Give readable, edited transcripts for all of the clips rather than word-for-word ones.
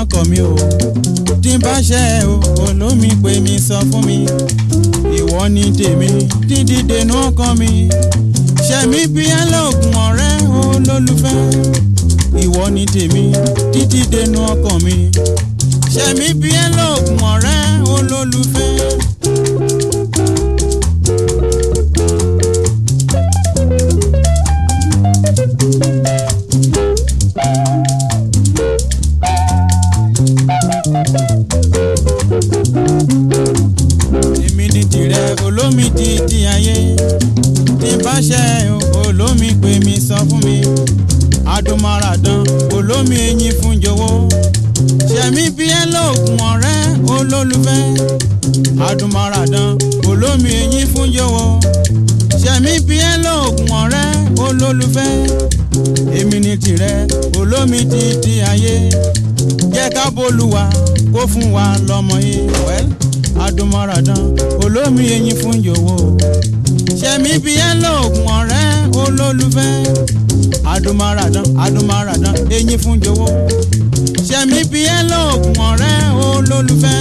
ọkọ mi o tí n bá ṣe o olómi pè mí sọ fún mi ìwọ ni tèmi dídí dènà ọkàn mi ṣẹ̀mí bí ẹlòògùn ọ̀rẹ́ olólùfẹ́ ìwọ ni tèmi dídí dènà ọkàn mi ṣẹ̀mí bí ẹlòògùn ọ̀rẹ́ olólùfẹ́. èmi ni tìrẹ olómi títí ayé tí bá ṣe olómi pè mí sọ fún mi adùnmáradán olómi eyín fún jọ̀wọ́ ṣẹ̀mí bí ẹlòògùn ọ̀rẹ́ olólùfẹ́ adùnmáradán olómi eyín fún jọ̀wọ́ ṣẹ̀mí bí ẹlòògùn ọ̀rẹ́ olólùfẹ́ èmi ni tìrẹ olómi títí ayé jẹ́ ká bólúwa kó fún wa lọ́mọ yìí adùnmáradán olómi eyín fún jọ̀wọ́ ṣẹ̀mí bí ẹlòògùn ọ̀rẹ́ olólùfẹ́ adùnmáradán eyín fún jọ̀wọ́ ṣẹ̀mí bí ẹlòògùn ọ̀rẹ́ olólùfẹ́.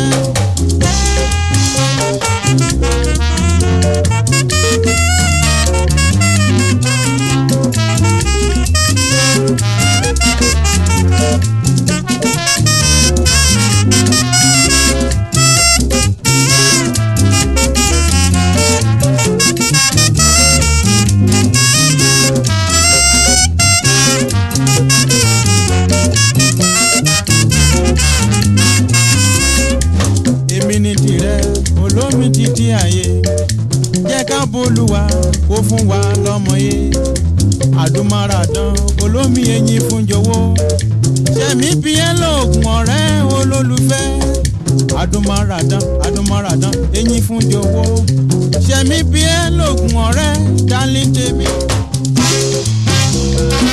olómi títí ayé jẹ́ ká bólúwa kó fún wa lọ́mọ yé adùnmáradán olómi eyín fún jọ̀wọ́ ṣẹ̀mí bí ẹlòògùn ọ̀rẹ́ olólùfẹ́ adùnmáradán eyín fún jọ̀wọ́ ṣẹ̀mí bí ẹlòògùn ọ̀rẹ́ dálé tèmi.